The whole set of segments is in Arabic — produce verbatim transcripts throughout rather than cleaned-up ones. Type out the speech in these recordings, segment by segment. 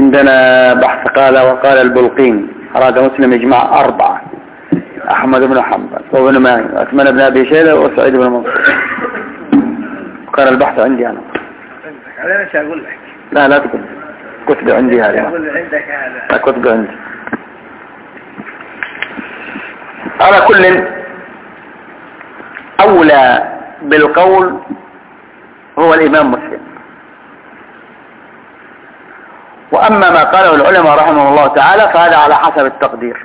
عندنا بحث قال وقال البلقين أراد مسلم إجماع أربعة: أحمد بن حنبل وابن معين وعثمان بن أبي شيبة وسعيد بن منصور. قال البحث عندي أنا. أنا مش أقول لك. لا لا تقول. كتب عندي هذا. أقول عندك هذا. لا كتب عندي. على كل أولى بالقول هو الإمام مسلم. وأما ما قاله العلماء رحمه الله تعالى فهذا على حسب التقدير.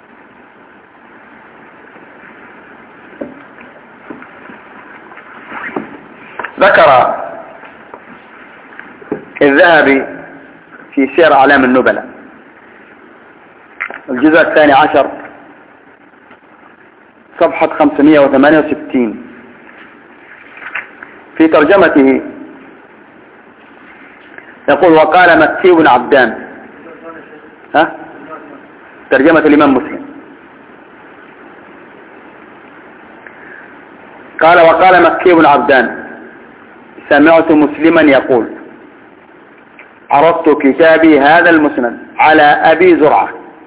ذكر الذهبي في سير أعلام النبلاء الجزء الثاني عشر صفحة خمسمائة وثمانية وستين في ترجمته يقول: وقال مكي بن عبدان. ها ترجمة الإمام مسلم. قال: وقال مكي بن عبدان: سمعت مسلما يقول: عرضت كتابي هذا المسند على أبي زرعة،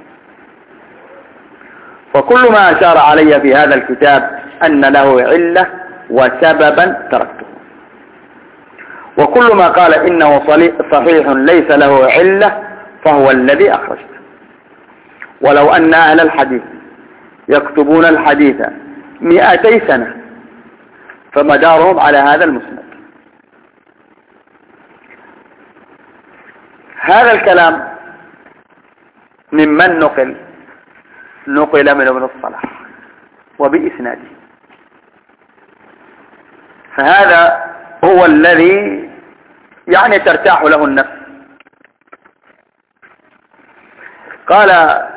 وكل ما أشار علي في هذا الكتاب أن له علة وسببا تركته، وكل ما قال إنه صحيح ليس له علة فهو الذي أخرجته. ولو أن أهل الحديث يكتبون الحديث مئتي سنة فمدارهم على هذا المسند. هذا الكلام ممن نقل نقل من ابن الصلاح وبإسناده، فهذا هو الذي يعني ترتاح له النفس. قال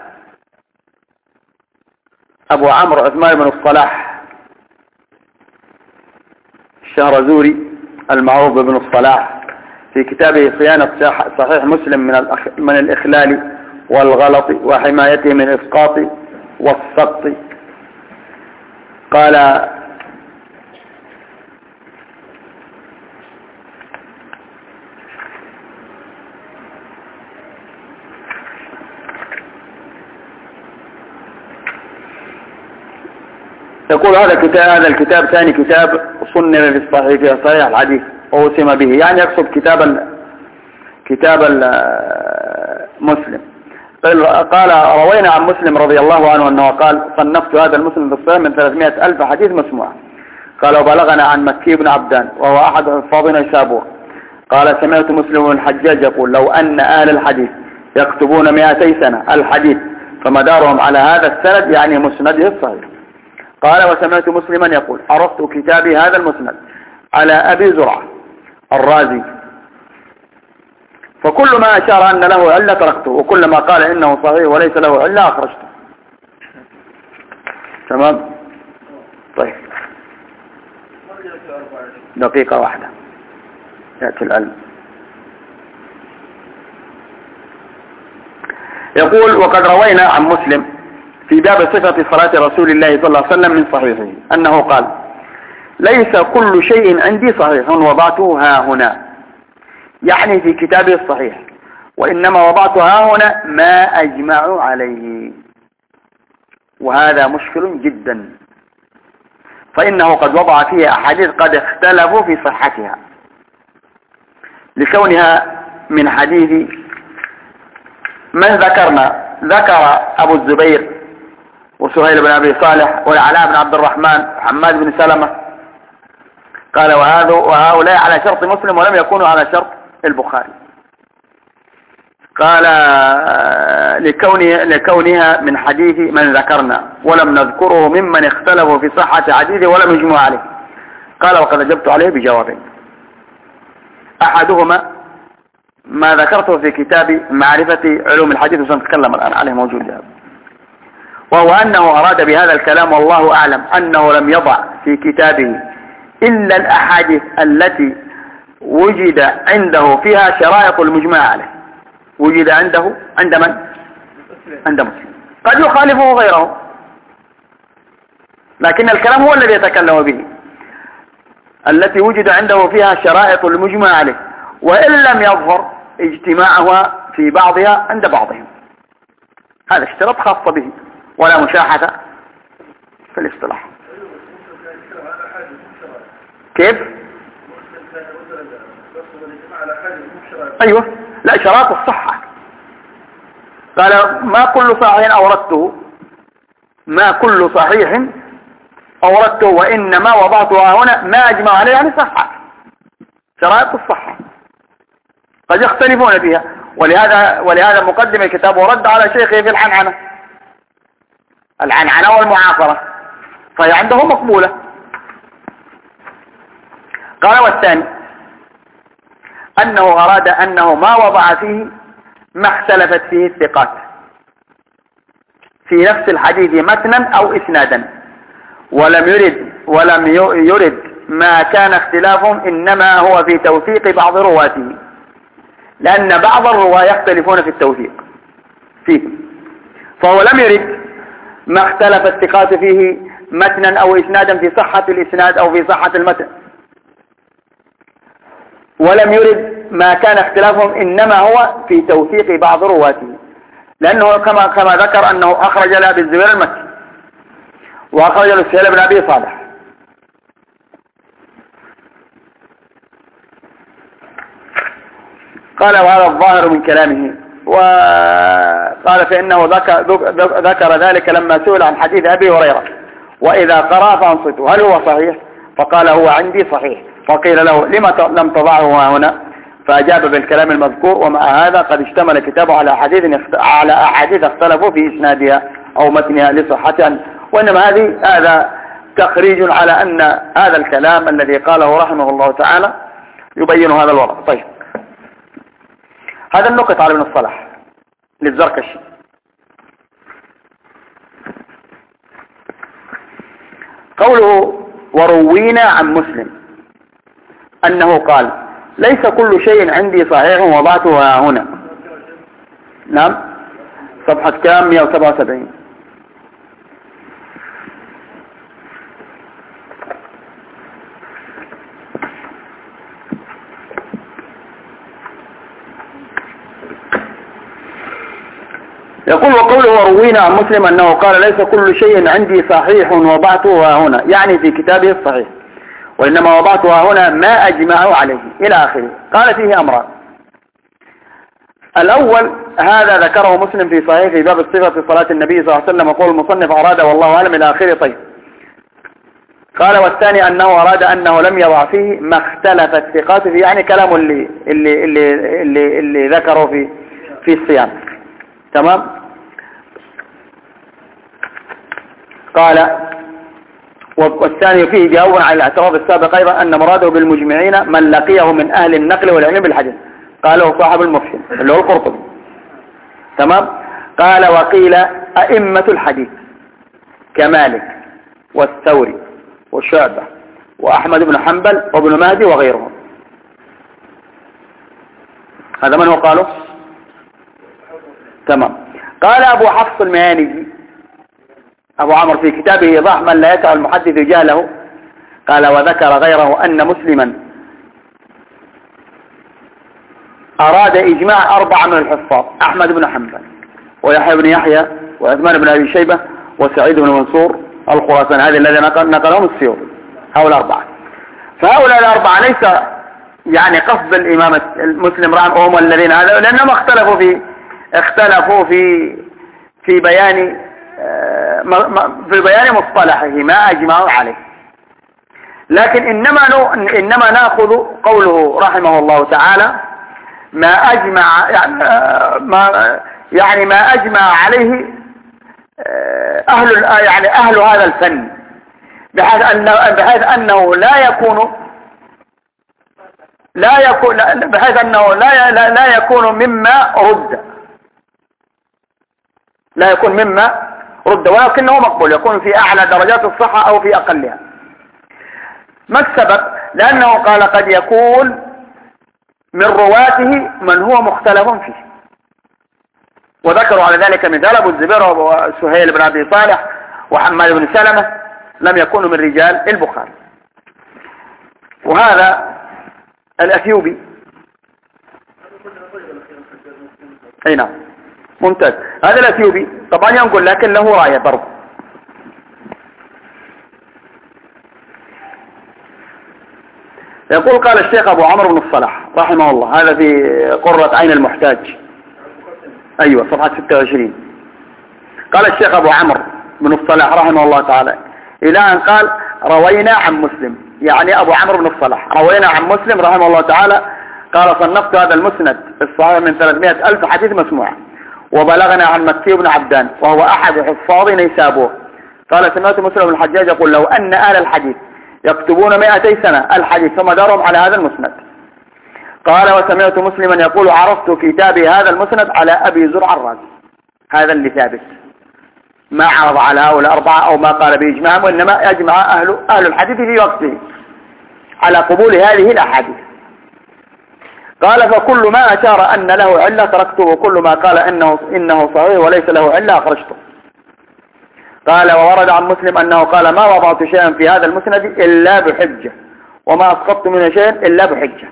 أبو عمرو عثمان بن الصلاح الشهرزوري المعروف بابن الصلاح في كتابه صيانة صحيح مسلم من من الإخلال والغلط وحمايته من الإسقاط والسقط، قال: يقول هذا كتاب هذا الكتاب ثاني كتاب صنف في الصحيح في صحيح الحديث ووسم به، يعني يقصد كتاب كتاب مسلم. قال: روينا عن مسلم رضي الله عنه أنه قال: صنفت هذا المسلم بالصحيح من ثلاثمائة ألف حديث مسموع. قال: وبلغنا عن مكي بن عبدان وهو أحد حفاظنا نيسابور قال: سمعت مسلم بن الحجاج يقول: لو أن أهل الحديث يكتبون مئتي سنة الحديث فمدارهم على هذا السند يعني مسنده الصحيح. قال: وسمعت مسلما يقول: عرضت كتابي هذا المسند على أبي زرعة الرازي، فكل ما أشار أن له علة تركته، وكل ما قال إنه صحيح وليس له علة أخرجته. تمام؟ طيب، دقيقة واحدة يأتي العلم. يقول: وقد روينا عن مسلم في باب صفة صلاة رسول الله صلى الله عليه وسلم من صحيحه أنه قال: ليس كل شيء عندي صحيح وضعته ها هنا، يعني في كتابه الصحيح، وإنما وضعت ها هنا ما أجمع عليه. وهذا مشكل جدا، فإنه قد وضع فيه أحاديث قد اختلفوا في صحتها لكونها من حديث من ذكرنا. ذكر أبو الزبير وسهيل بن أبي صالح والعلاء بن عبد الرحمن وحماد بن سلمة. قال: وهؤلاء على شرط مسلم ولم يكونوا على شرط البخاري. قال: لكونه لكونها من حديث من ذكرنا ولم نذكره ممن اختلفوا في صحة حديثه ولم يجمعوا عليه. قال: وقد أجبت عليه بجوابين: أحدهما ما ذكرته في كتاب معرفة علوم الحديث وسنتكلم الآن عليه موجود هذا، وهو أنه أراد بهذا الكلام والله أعلم أنه لم يضع في كتابه إلا الأحاديث التي وجد عنده فيها شرائط المجمع عليه. وجد عنده عند من؟ عند مسلم. قد يخالفه غيره، لكن الكلام هو الذي يتكلم به، التي وجد عنده فيها شرائط المجمع عليه، وإن لم يظهر اجتماعها في بعضها عند بعضهم. هذا اشتراط خاص به ولا مشاحة في الاصطلاح. كيف؟ أيوة، لا شراط الصحة. قال ما كل صحيح أوردته ما كل صحيح أوردته وإنما وضعتها هنا ما أجمع عليه يعني صحة. شرائط الصحة قد يختلفون فيها، ولهذا ولهذا مقدم الكتاب ورد على شيخه في العنعنة العنعنة والمعاصرة، فهي عنده مقبولة. قال والثاني أنه أراد أنه ما وضع فيه ما اختلفت فيه الثقات في نفس الحديث متنا أو إسنادا، ولم يرد ولم يرد ما كان اختلافهم إنما هو في توثيق بعض رواته، لأن بعض الرواة يختلفون في التوثيق فيه، فهو لم يرد ما اختلف الثقات فيه متنا أو إسنادا في صحة الإسناد أو في صحة المتن، ولم يرد ما كان اختلافهم إنما هو في توثيق بعض رواته، لأنه كما كما ذكر أنه أخرج لأبي الزبير المكي وأخرج لسهيل بن أبي صالح. قال وهذا الظاهر من كلامه، وقال فإنه ذكر ذلك لما سئل عن حديث أبي هريرة وإذا قرأ فأنصتوا هل هو صحيح؟ فقال هو عندي صحيح. فقيل له لما لم تضعه هنا؟ فأجاب بالكلام المذكور ومع هذا قد اشتمل كتابه على أحاديث على أحاديث اختلفوا في إسنادها أو متنها لصحتها، وإنما هذه هذا تخريج على أن هذا الكلام الذي قاله رحمه الله تعالى يبين هذا الوضع. طيب، هذا النقط على ابن الصلاح للزركشي. قوله وروينا عن مسلم أنه قال ليس كل شيء عندي صحيح وضعته هنا. نعم، صفحة كام؟ مئة وسبعة وسبعين. يقول وقوله وروينا عن مسلم أنه قال ليس كل شيء عندي صحيح وضعته هنا، يعني في كتابه الصحيح، وإنما وضعتها هنا ما أجمع عليه إلى آخره. قال فيه أمران. الأول هذا ذكره مسلم في صحيح في باب الصفة في صلاة النبي صلى الله عليه وسلم، وقول المصنف أراد والله أعلم إلى آخره. طيب، قال والثاني أنه أراد أنه لم يضع فيه ما اختلف الثقات فيه، يعني كلامه اللي اللي اللي اللي, اللي ذكره في في الصيام. تمام. قال والثاني فيه جواب على الاعتراض السابق أيضا أن مراده بالمجمعين من لقيه من أهل النقل والعلم بالحديث، قاله صاحب المفهم اللي هو القرطبي. تمام. قال وقيل أئمة الحديث كمالك والثوري والشعبة وأحمد بن حنبل وابن مهدي وغيرهم. هذا من هو قاله؟ تمام. قال أبو حفص المهانجي أبو عمرو في كتابه إيضاح من لا يسع المحدث جهله، قال وذكر غيره أن مسلما أراد إجماع أربعة من الحفاظ أحمد بن حنبل ويحيى بن يحيى وعثمان بن أبي شيبة وسعيد بن منصور الخراساني، هذه الذي نقل نقلهم السيوطي، هؤلاء الأربعة. فهؤلاء الأربعة ليس يعني قصد الإمام المسلم رحمه هم الذين هذا، لأنهم اختلفوا في اختلفوا في في بيان في بيان مصطلحه ما أجمعوا عليه، لكن إنما إنما نأخذ قوله رحمه الله تعالى ما أجمع يعني ما يعني ما أجمع عليه أهل يعني أهل هذا الفن، بحيث أنه بحيث أنه لا يكون لا يكون بحيث أنه لا لا يكون مما رد لا يكون مما رد ولكنه مقبول، يكون في أعلى درجات الصحة أو في أقلها. ما السبب؟ لأنه قال قد يكون من رواته من هو مختلف فيه، وذكروا على ذلك مثال أبو الزبير وسهيل بن أبي صالح وحماد بن سلمة لم يكونوا من رجال البخاري. وهذا الأثيوبي اي نعم ممتاز. هذا الأثيوبي طبعا ينقل لكن له راية برضه. يقول قال الشيخ أبو عمرو بن الصلاح رحمه الله، هذا في قرة عين المحتاج، أيوة صفحة ستة وعشرين. قال الشيخ أبو عمرو بن الصلاح رحمه الله تعالى إلى أن قال روينا عن مسلم، يعني أبو عمرو بن الصلاح روينا عن مسلم رحمه الله تعالى قال صنفت هذا المسند الصحيح من ثلاثمائة ألف حديث مسموع، وبلغنا عن مكي بن عبدان وهو أحد حفاظ نيسابور قال سمعت مسلم بن الحجاج يقول لو أن أهل الحديث يكتبون مائتي سنة الحديث ثم دارهم على هذا المسند. قال وسمعت مسلما يقول عرفت كتابي هذا المسند على أبي زرع الرازي، هذا اللي ثابت، ما عرض على هؤلاء الأربعة أو ما قال بإجماعهم، وإنما يجمع أهل, أهل الحديث في وقته على قبول هذه الأحاديث. قال فكل ما أشار أن له علة تركته، وكل ما قال إنه, إنه صحيح وليس له علة أخرجته. قال وورد عن مسلم أنه قال ما وضعت شيئا في هذا المسند إلا بحجة، وما أسقطت من شيء إلا بحجة.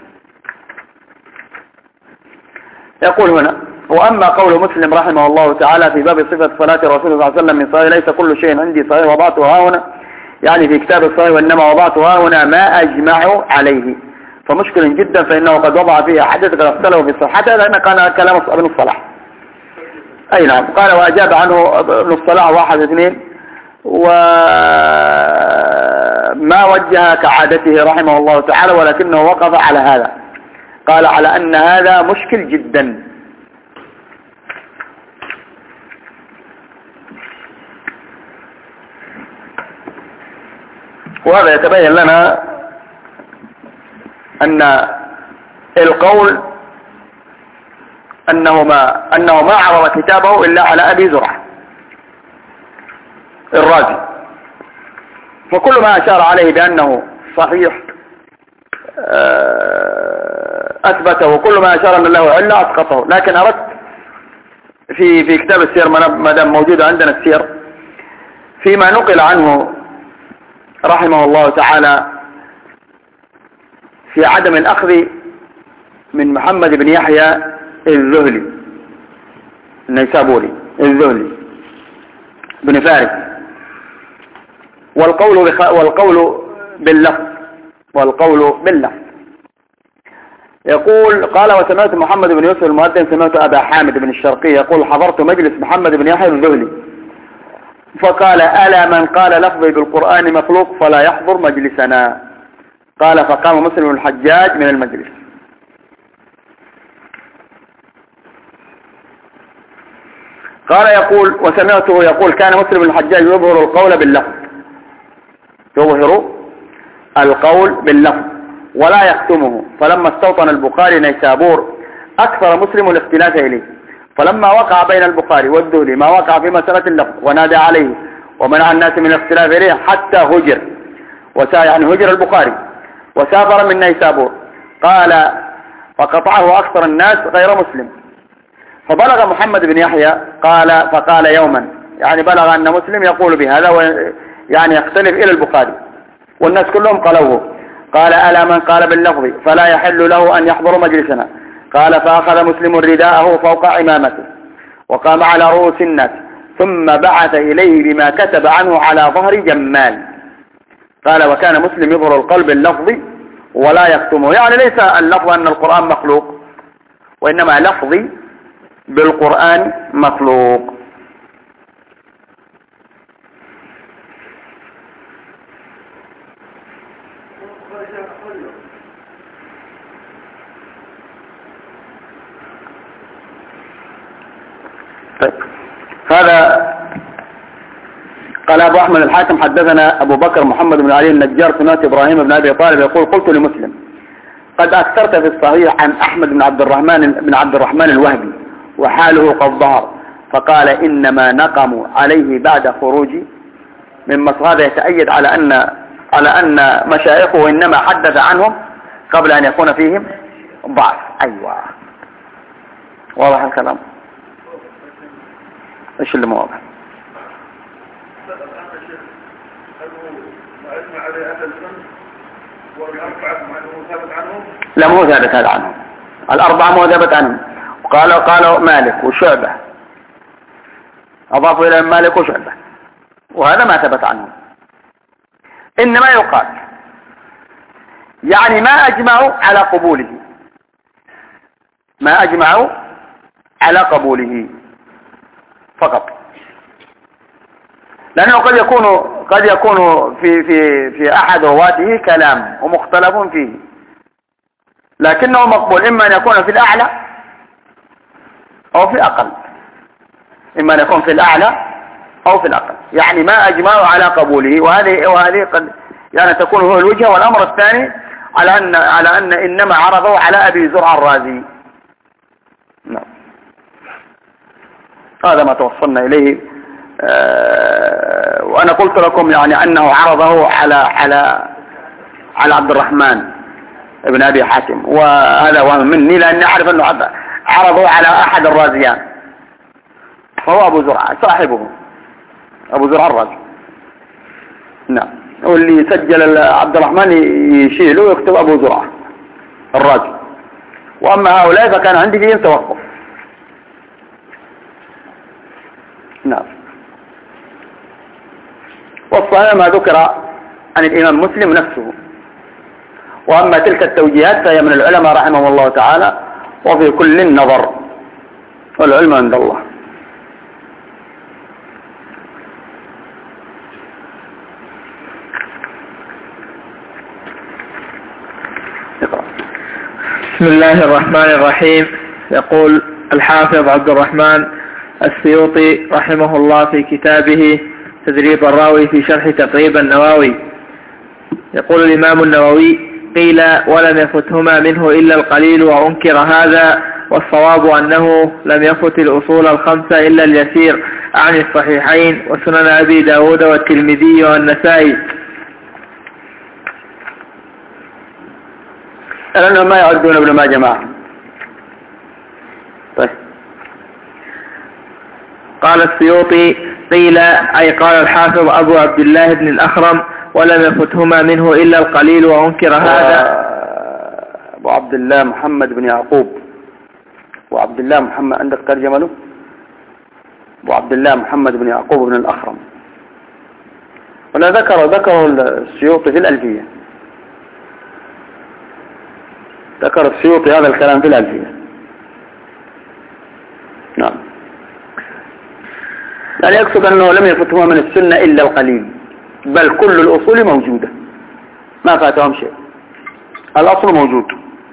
يقول هنا وأما قول مسلم رحمه الله تعالى في باب صفة صلاة الرسول صلى الله عليه وسلم من صحيح ليس كل شيء عندي صحيح وضعته ها هنا، يعني في كتاب الصحيح وإنما وضعته ها هنا ما أجمع عليه، فمشكل جدا فإنه قد وضع فيها حدث قد اختلوا في صحتها لأن كان كلام ابن الصلاح. أي نعم. قال وأجاب عنه ابن الصلاح واحد اثنين وما وجه كعادته رحمه الله تعالى، ولكنه وقف على هذا، قال على أن هذا مشكل جدا. وهذا يتبين لنا أن القول أنه ما, أنه ما عرض كتابه إلا على أبي زرع الرازي، فكل ما أشار عليه بأنه صحيح أثبته، وكل ما أشار أن له علة أسقطه. لكن أردت في في كتاب السير ما دام موجود عندنا السير فيما نقل عنه رحمه الله تعالى في عدم الأخذ من محمد بن يحيى الذهلي النيسابوري الذهلي بن فارس، والقول والقول باللفظ والقول باللفظ. يقول قال وسمعت محمد بن يوسف المؤذن سمعت أبا حامد بن الشرقي يقول حضرت مجلس محمد بن يحيى الذهلي فقال ألا من قال لفظي بالقرآن مخلوق فلا يحضر مجلسنا. قال فقام مسلم الحجاج من المجلس. قال يقول وسمعته يقول كان مسلم الحجاج يظهر القول باللفظ يظهر القول باللفظ ولا يختمه، فلما استوطن البخاري نيسابور أكثر مسلم الاختلاف إليه، فلما وقع بين البخاري والذهلي ما وقع في مسألة اللفظ ونادى عليه ومنع الناس من الاختلاف إليه حتى هجر وسا يعني هجر البخاري وسافر من نيسابور. قال فقطعه أكثر الناس غير مسلم، فبلغ محمد بن يحيى قال فقال يوما يعني بلغ أن مسلم يقول بهذا يعني يختلف إلى البخاري والناس كلهم قالوه. قال ألا من قال باللفظ فلا يحل له أن يحضر مجلسنا. قال فأخذ مسلم رداءه فوق عمامته وقام على رؤوس الناس ثم بعث إليه بما كتب عنه على ظهر جمال. قال وكان مسلم يظهر القلب اللفظي ولا يختمه، يعني ليس اللفظ أن القرآن مخلوق وإنما لفظي بالقرآن مخلوق. طيب. هذا قال أبو أحمد الحاكم حدثنا أبو بكر محمد بن علي النجار سمعت إبراهيم بن أبي طالب يقول قلت لمسلم قد أكثرت في الصحيح عن أحمد بن عبد الرحمن بن عبد الرحمن الوهبي وحاله قد ظهر، فقال إنما نقموا عليه بعد خروجي من مصر. هذا يتأيد على أن على أن مشايخه إنما حدث عنهم قبل أن يكون فيهم ضعف. أيوة واضح الكلام. إيش اللي مواضح؟ لا مو ثابت هذا عنهم. الأربعة ما ثبت عنهم. قال قال مالك وشعبة، أضافوا إلى مالك وشعبة، وهذا ما ثبت عنهم. إنما يقال يعني ما أجمعوا على قبوله، ما أجمعوا على قبوله فقط، لأنه قد يكون قد يكون في في في أحد رواته كلام ومختلف فيه، لكنه مقبول، إما أن يكون في الأعلى أو في الأقل، إما أن يكون في الأعلى أو في الأقل، يعني ما أجمعوا على قبوله. وهذه وهذه قد يعني تكون هو الوجه. والأمر الثاني على أن على أن إنما عرضوا على أبي زرع الرازي. نعم، هذا ما توصلنا إليه. أه وأنا قلت لكم يعني أنه عرضه على على على عبد الرحمن ابن أبي حاتم، وهذا وهم مني لأني أعرف أنه عرضوا على أحد الرازيان، فهو أبو زرع صاحبه، أبو زرع الرازي. نعم، واللي سجل عبد الرحمن يشيله ويكتب أبو زرع الرازي، وأما هؤلاء فكان عندي فيهم توقف. نعم، والصحيح ما ذكر عن الإمام مسلم نفسه، وأما تلك التوجيهات فهي من العلماء رحمهم الله تعالى، وفي كل نظر، والعلم عند الله. بسم الله الرحمن الرحيم. يقول الحافظ عبد الرحمن السيوطي رحمه الله في كتابه تدريب الراوي في شرح تقريب النووي، يقول الإمام النووي: قيل ولم يفتهما منه إلا القليل وأنكر هذا، والصواب أنه لم يفت الأصول الخمسة إلا اليسير عن الصحيحين وسنن أبي داود والترمذي والنسائي، لأنهم ما يعدون ابن ماجه معهم. طيب، قال السيوطي: قيل أي قال الحافظ أبو عبد الله بن الأخرم: ولم يفتهما منه إلا القليل وأنكر هذا. أبو عبد الله محمد بن يعقوب، أبو عبد الله محمد، عندك ترجمة له؟ أبو عبد الله محمد بن يعقوب بن الأخرم، ولا ذكر ذكر السيوطي في الألفية، ذكر السيوطي هذا الكلام في الألفية. نعم، يعني يقصد أنه لم يفتهما من السنة إلا القليل، بل كل الأصول موجودة، ما فاتهم شيء، الأصل موجود.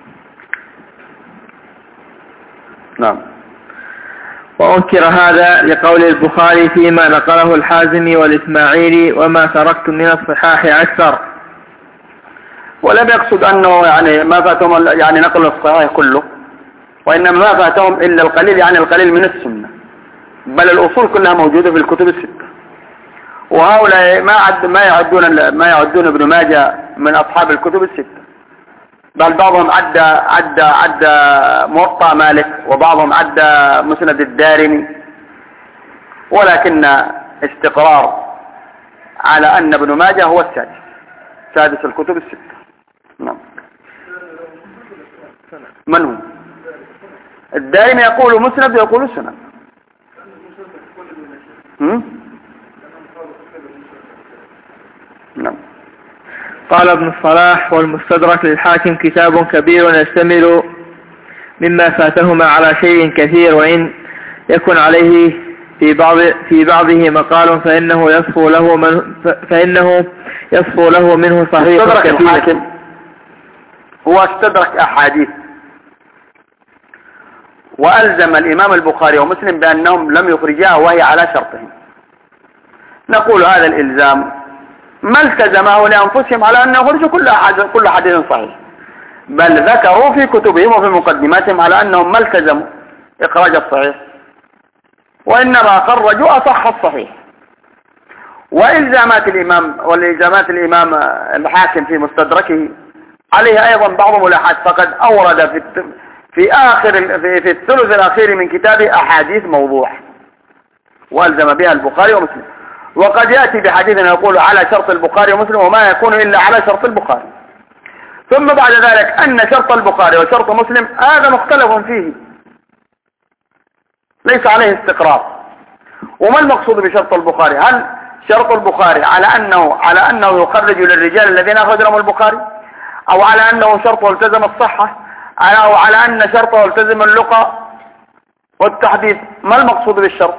نعم، وأنكر هذا لقول البخاري فيما نقله الحازمي والإسماعيلي: وما تركت من الصحاح أكثر. ولم يقصد أنه يعني ما فاتهم يعني نقل الصحيح كله، وإنما ما فاتهم إلا القليل، يعني القليل من السنة، بل الأصول كلها موجودة في الكتب الستة. وهؤلاء ما عد ما يعدون ما يعدون ابن ماجه من أصحاب الكتب الستة، بل بعضهم عدى عدى عدى موطأ مالك، وبعضهم عدى مسند الدارمي، ولكن استقرار على أن ابن ماجه هو السادس سادس الكتب الستة. نعم، من هو؟ الدارمي يقول مسند ويقول سنن. نعم. قال ابن الصلاح: والمستدرك للحاكم كتاب كبير يشتمل مما فاتهما على شيء كثير، وإن يكن عليه في بعض في بعضه مقال فإنه يصفو له من فإنه يصفو له منه صحيح كثير. الحاكم هو استدرك أحاديث، وألزم الإمام البخاري ومسلم بأنهم لم يخرجاها وهي على شرطهم. نقول هذا الإلزام ما التزمه لأنفسهم على أن يخرجوا كل كل حديث صحيح، بل ذكروا في كتبهم وفي مقدماتهم على أنهم ما التزموا إخراج الصحيح، وإنما خرجوا أصح الصحيح. وإلزامات الإمام والإلزامات الإمام الحاكم في مستدركه عليه أيضا بعض ملاحظات، فقد أورد في في آخر في, في الثلث الأخير من كتابه أحاديث موضوع وألزم بها البخاري ومسلم، وقد يأتي بحديث يقول على شرط البخاري ومسلم وما يكون إلا على شرط البخاري، ثم بعد ذلك أن شرط البخاري وشرط مسلم هذا مختلف فيه ليس عليه استقرار. وما المقصود بشرط البخاري؟ هل شرط البخاري على أنه على أنه يخرج للرجال الذين أخرج لهم البخاري، أو على أنه شرطه التزم الصحة، أو على أن شرطه التزم اللقى والتحديث؟ ما المقصود بالشرط؟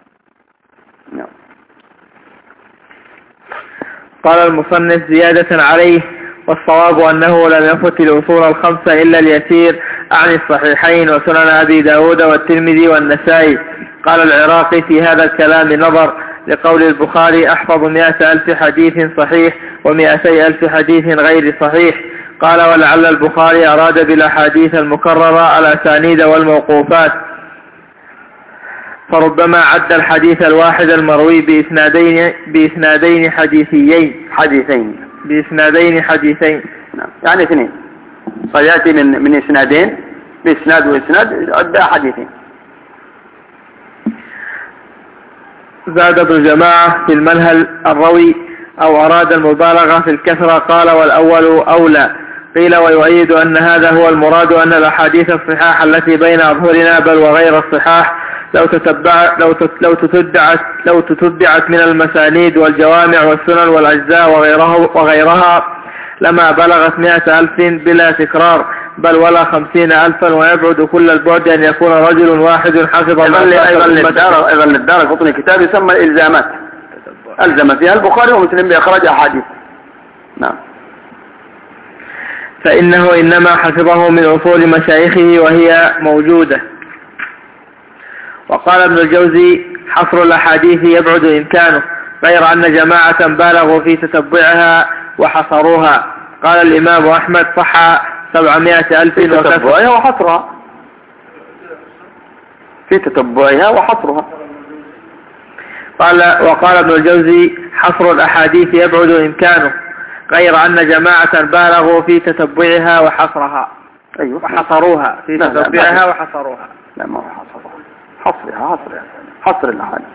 قال المصنف زيادة عليه: والصواب أنه لم يفت الأصول الخمسة إلا اليسير عن الصحيحين وسنن أبي داود والترمذي والنسائي. قال العراقي: في هذا الكلام نظر، لقول البخاري: أحفظ مئة ألف حديث صحيح ومئتي ألف حديث غير صحيح. قال: ولعل البخاري أراد بالأحاديث المكررة الأسانيد والموقوفات، فربما عد الحديث الواحد المروي بإسنادين بإسنادين حديثيين حديثين بإسنادين حديثين نعم. يعني اثنين، فيأتي من من إسنادين، بإسناد وإسناد عد حديثين. زاد ابن جماعة في المنهل الروي: أو أراد المبالغة في الكثرة. قال: والأول أولى. قيل: ويؤيد أن هذا هو المراد، أن الأحاديث الصحاح التي بين أظهرنا بل وغير الصحاح لو تتبعت لو لو تتبعت لو تتبعت من المسانيد والجوامع والسنن والأجزاء وغيرها وغيرها لما بلغت مئة ألف بلا تكرار، بل ولا خمسين ألفا، ويبعد كل البعد أن يكون رجل واحد حفظ. أيضا للدار أيضا للدار قطني كتاب يسمى الإلزامات، ألزم فيها البخاري ومسلم بإخراج أحاديث. نعم. فإنه إنما حفظه من أصول مشايخه وهي موجودة. وقال ابن الجوزي: حصر الأحاديث يبعد إمكانه، غير أن جماعة بالغوا في تتبعها وحصروها. قال الإمام أحمد: صح سبعمائة ألف في تتبعها وحصرها في تتبعها وحصرها. قال وقال ابن الجوزي: حصر الأحاديث يبعد إمكانه، غير أن جماعة بالغوا في تتبعها وحصرها. أيوة. وحصروها في لا تتبعها لا وحصروها. لا ما هو حصرها، حصرها حصرها حصر الأحاديث.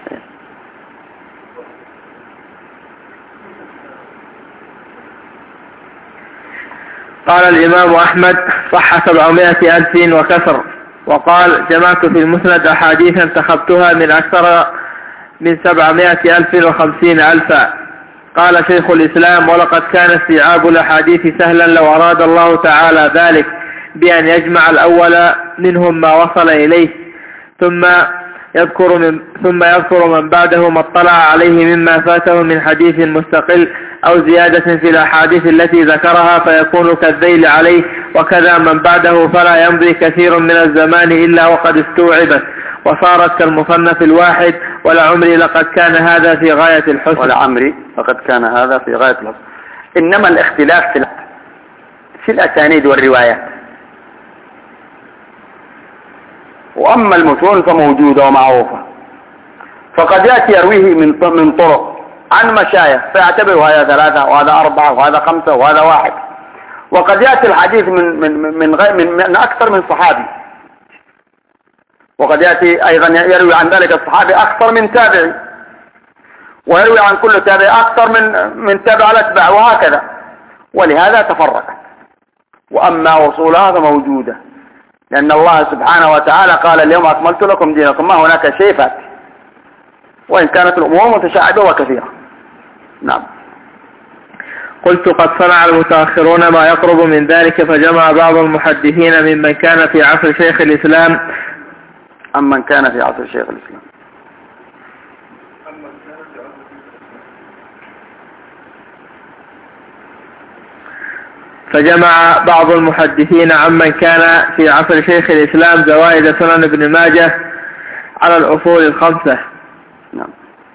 قال الإمام أحمد: صح سبعمائة ألف وكسر. وقال: جمعت في المسند أحاديثا انتخبتها من أكثر من سبعمائة ألف وخمسين ألفا. قال شيخ الإسلام: ولقد كان استيعاب الأحاديث سهلا لو أراد الله تعالى ذلك، بأن يجمع الأول منهم ما وصل إليه، ثم يذكر من ثم يذكر من بعده ما اطلع عليه مما فاته من حديث مستقل أو زيادة في الأحاديث التي ذكرها، فيكون كالذيل عليه. وكذا من بعده، فلا يمضي كثير من الزمان إلا وقد استوعبت وصارت كالمصنف الواحد. ولعمري لقد كان هذا في غاية الحسن. ولعمري لقد كان هذا في غاية الحسن. إنما الاختلاف في في الأسانيد والروايات، وأما المتون فموجودة ومعروفة، فقد يأتي يرويه من من طرق عن مشايخ فيعتبر هذا ثلاثة وهذا أربعة وهذا خمسة وهذا واحد. وقد يأتي الحديث من من من, غير من, من أكثر من صحابي، وقد يأتي أيضا يروي عن ذلك الصحابي أكثر من تابعي، ويروي عن كل تابع أكثر من من تابع الأتباع، وهكذا. ولهذا تفرقت. وأما وصولها فموجودة، لأن الله سبحانه وتعالى قال: اليوم أكملت لكم دينكم، ما هناك شيء فات، وإن كانت الأمور متشعبة وكثيرة. نعم. قلت: قد صنع المتأخرون ما يقرب من ذلك، فجمع بعض المحدثين ممن كان في عصر شيخ الإسلام أم من كان في عصر شيخ الإسلام فجمع بعض المحدثين عمن كان في عصر شيخ الإسلام زوائد سنن ابن ماجه على الأصول الخمسة. نعم.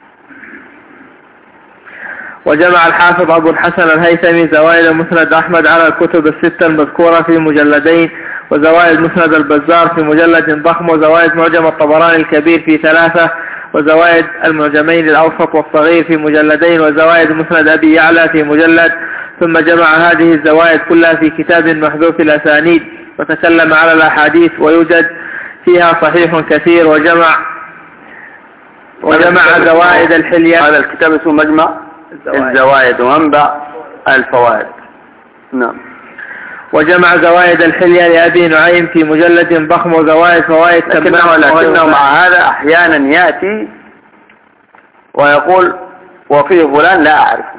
وجمع الحافظ أبو الحسن الهيثمي زوائد مسند أحمد على الكتب الستة المذكورة في مجلدين، وزوائد مسند البزار في مجلد ضخم، وزوائد معجم الطبراني الكبير في ثلاثة، وزوائد المعجمين الأوسط والصغير في مجلدين، وزوائد مسند أبي يعلى في مجلد. ثم جمع هذه الزوائد كلها في كتاب محذوف الأسانيد، وتكلم على الأحاديث، ويوجد فيها صحيح كثير. وجمع وجمع زوائد الحلية. هذا الكتاب اسمه مجمع الزوائد ومنبع الفوائد. نعم. وجمع زوائد الحلية لأبي نعيم في مجلد ضخم وزوائد فوائد لكنه, لكنه مع هذا أحيانا يأتي ويقول وفيه فلان لا أعرفه.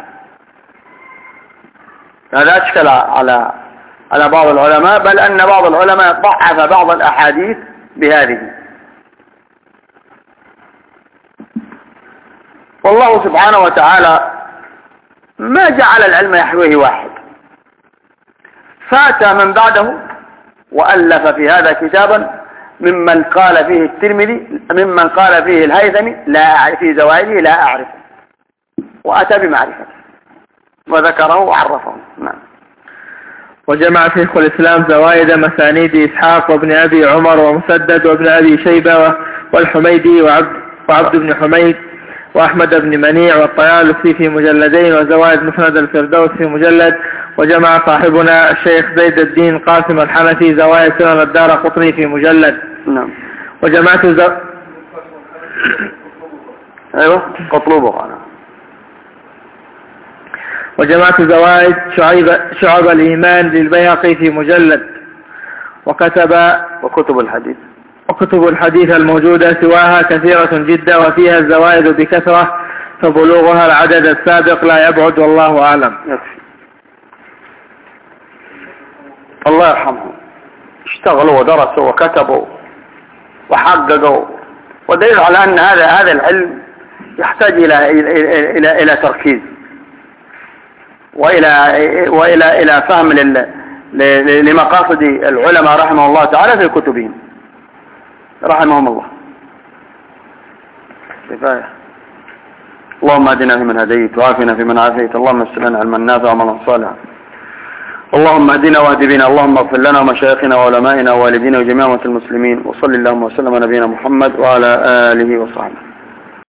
هذا أشكل على على بعض العلماء، بل أن بعض العلماء ضعف بعض الأحاديث بهذه. والله سبحانه وتعالى ما جعل العلم يحويه واحد، فأتى من بعده وألف في هذا كتابا ممن قال فيه الترمذي ممن قال فيه الهيثمي لا أعرف في زوائده لا أعرف، وأتى بمعرفته وذكره وعرفه. نعم. وجمع شيخ الإسلام زوائد مسانيد إسحاق وابن أبي عمر ومسدد وابن أبي شيبة والحميدي وعبد, وعبد بن حميد وأحمد بن منيع والطيالسي في مجلدين، وزوائد مسند الفردوس في مجلد. وجمع صاحبنا الشيخ زيد الدين قاسم الحنفي زوائد سنن الدارقطني في مجلد. نعم. وجمعت زو... ايوه قطلوبه انا. وجمعت زوائد شعيب شعب الإيمان للبيهقي في مجلد. وكتب وكتب الحديث وكتب الحديث الموجودة سواها كثيرة جدا، وفيها الزوائد بكثرة، فبلوغها العدد السابق لا يبعد، والله أعلم. يكفي. الله يرحمهم، اشتغلوا ودرسوا وكتبوا وحققوا، ودليل على أن هذا هذا العلم يحتاج إلى إلى إلى, إلى تركيز وإلى وإلى إلى فهم لمقاصد العلماء رحمه الله تعالى في كتبهم رحمهم الله. كفاية. اللهم اهدنا فيمن هديت وعافنا فيمن عافيت، اللهم يسر لنا علما نافعا وعملا صالحا، اللهم اهدنا واهد بنا، اللهم اغفر لنا ومشايخنا وعلمائنا ووالدينا وجميع المسلمين، وصل اللهم وسلم على نبينا محمد وعلى آله وصحبه.